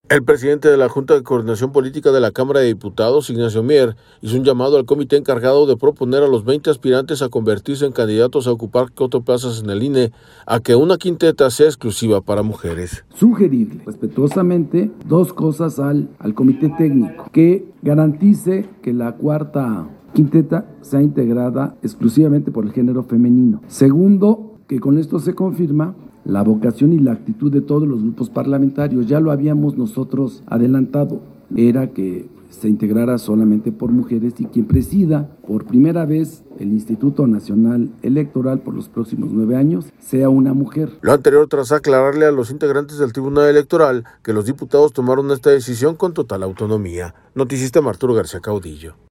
El presidente de la Junta de Coordinación Política de la Cámara de Diputados, Ignacio Mier, hizo un llamado al comité encargado de proponer a los 20 aspirantes a convertirse en candidatos a ocupar 4 plazas en el INE, a que una quinteta sea exclusiva para mujeres. Sugerirle respetuosamente 2 cosas al comité técnico: que garantice que la cuarta quinteta sea integrada exclusivamente por el género femenino. Segundo, que con esto se confirma la vocación y la actitud de todos los grupos parlamentarios. Ya lo habíamos nosotros adelantado, era que se integrara solamente por mujeres y quien presida por primera vez el Instituto Nacional Electoral por los próximos 9 años sea una mujer. Lo anterior tras aclararle a los integrantes del Tribunal Electoral que los diputados tomaron esta decisión con total autonomía. Noticista Arturo García Caudillo.